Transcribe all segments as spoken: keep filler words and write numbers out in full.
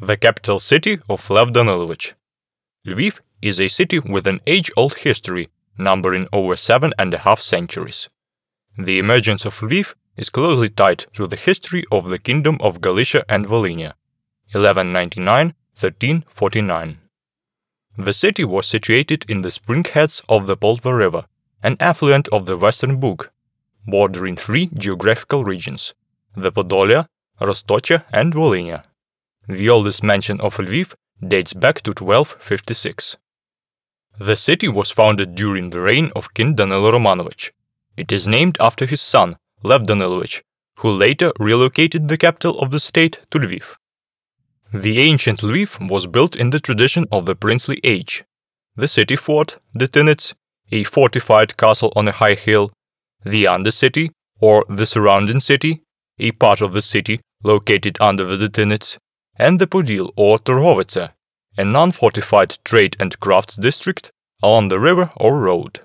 The capital city of Lev Danilovich. Lviv is a city with an age-old history, numbering over seven and a half centuries. The emergence of Lviv is closely tied to the history of the Kingdom of Galicia and Volhynia, eleven ninety-nine to thirteen forty-nine. The city was situated in the springheads of the Poltva River, an affluent of the Western Bug, bordering three geographical regions, the Podolia, Rostoche and Volhynia. The oldest mention of Lviv dates back to twelve fifty-six. The city was founded during the reign of King Danilo Romanovich. It is named after his son, Lev Danilovich, who later relocated the capital of the state to Lviv. The ancient Lviv was built in the tradition of the princely age. The city fort, the Tinets, a fortified castle on a high hill, the undercity, or the surrounding city, a part of the city located under the Tinets, and the Podil or Turhovice, a non-fortified trade and crafts district along the river or road.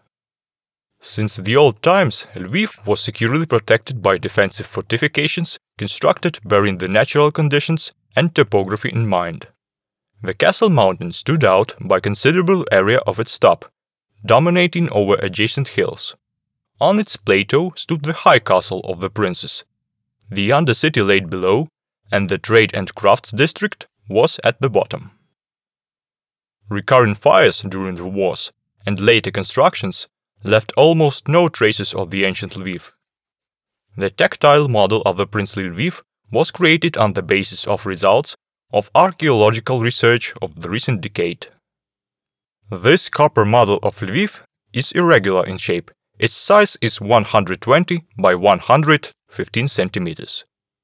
Since the old times, Lviv was securely protected by defensive fortifications constructed bearing the natural conditions and topography in mind. The Castle Mountain stood out by considerable area of its top, dominating over adjacent hills. On its plateau stood the high castle of the princes. The undercity laid below, and the trade and crafts district was at the bottom. Recurring fires during the wars and later constructions left almost no traces of the ancient Lviv. The tactile model of the princely Lviv was created on the basis of results of archaeological research of the recent decade. This copper model of Lviv is irregular in shape. Its size is one hundred twenty by one hundred fifteen centimeters.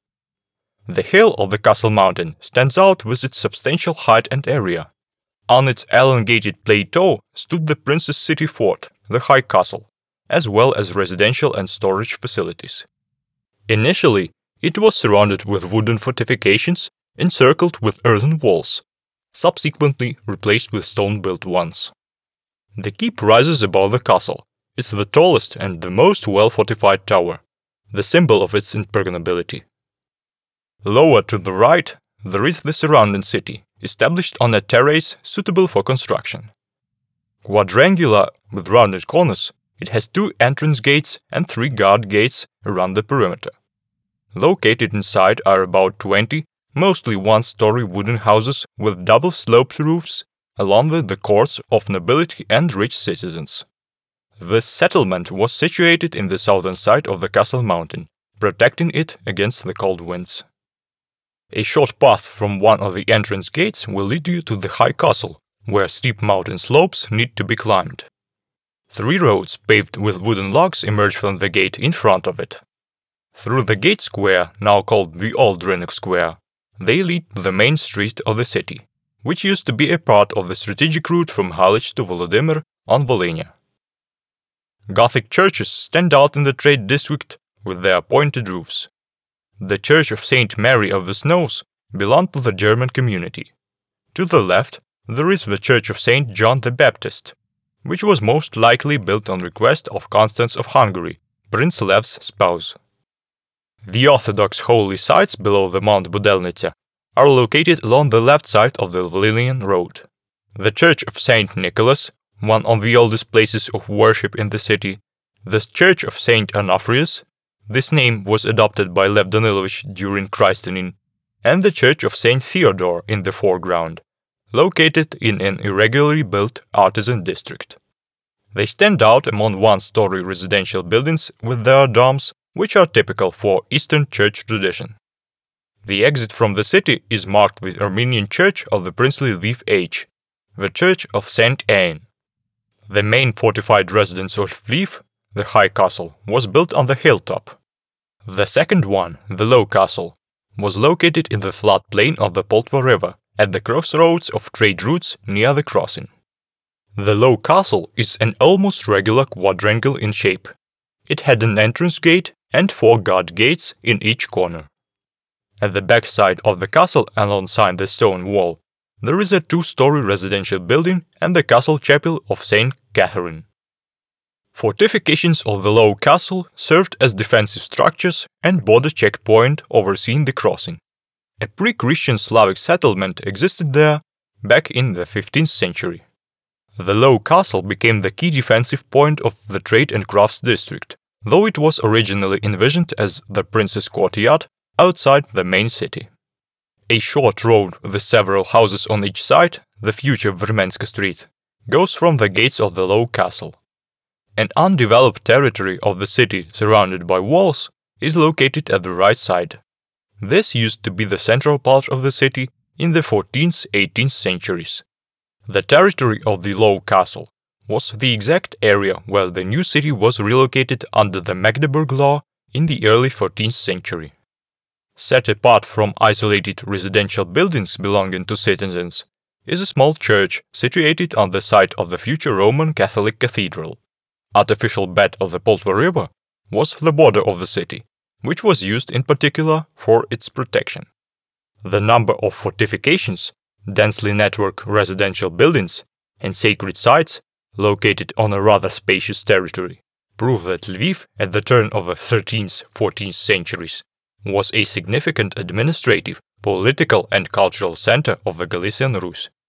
The hill of the Castle Mountain stands out with its substantial height and area. On its elongated plateau stood the Prince's City Fort, the High Castle, as well as residential and storage facilities. Initially, it was surrounded with wooden fortifications encircled with earthen walls, subsequently replaced with stone-built ones. The keep rises above the castle. It's the tallest and the most well-fortified tower, the symbol of its impregnability. Lower to the right, there is the surrounding city, established on a terrace suitable for construction. Quadrangular with rounded corners, it has two entrance gates and three guard gates around the perimeter. Located inside are about twenty, mostly one-story wooden houses with double-sloped roofs, along with the courts of nobility and rich citizens. This settlement was situated in the southern side of the Castle Mountain, protecting it against the cold winds. A short path from one of the entrance gates will lead you to the high castle, where steep mountain slopes need to be climbed. Three roads paved with wooden logs emerge from the gate in front of it. Through the gate square, now called the Old Rynok Square, they lead to the main street of the city, which used to be a part of the strategic route from Halych to Volodymyr on Volhynia. Gothic churches stand out in the trade district with their pointed roofs. The Church of Saint Mary of the Snows belonged to the German community. To the left, there is the Church of Saint John the Baptist, which was most likely built on request of Constance of Hungary, Prince Lev's spouse. The Orthodox holy sites below the Mount Budelnitsa are located along the left side of the Volhynian Road. The Church of Saint Nicholas, one of the oldest places of worship in the city, the Church of Saint Onofrius, this name was adopted by Lev Danilovich during christening, and the Church of Saint Theodore in the foreground, located in an irregularly built artisan district. They stand out among one-story residential buildings with their domes, which are typical for Eastern Church tradition. The exit from the city is marked with Armenian Church of the princely Lviv age, the Church of Saint Anne. The main fortified residence of Lviv, the High Castle, was built on the hilltop. The second one, the Low Castle, was located in the flat plain of the Poltva River, at the crossroads of trade routes near the crossing. The Low Castle is an almost regular quadrangle in shape. It had an entrance gate and four guard gates in each corner. At the back side of the castle alongside the stone wall, there is a two-story residential building and the castle chapel of Saint Catherine. Fortifications of the Low Castle served as defensive structures and border checkpoint overseeing the crossing. A pre-Christian Slavic settlement existed there back in the fifteenth century. The Low Castle became the key defensive point of the trade and crafts district, though it was originally envisioned as the prince's courtyard outside the main city. A short road with several houses on each side, the future Vermenska Street, goes from the gates of the Low Castle. An undeveloped territory of the city surrounded by walls is located at the right side. This used to be the central part of the city in the fourteenth to eighteenth centuries. The territory of the Low Castle was the exact area where the new city was relocated under the Magdeburg law in the early fourteenth century. Set apart from isolated residential buildings belonging to citizens is a small church situated on the site of the future Roman Catholic Cathedral. Artificial bed of the Poltva River was the border of the city, which was used in particular for its protection. The number of fortifications, densely networked residential buildings, and sacred sites located on a rather spacious territory prove that Lviv at the turn of the thirteenth to fourteenth centuries was a significant administrative, political and cultural center of the Galician Rus.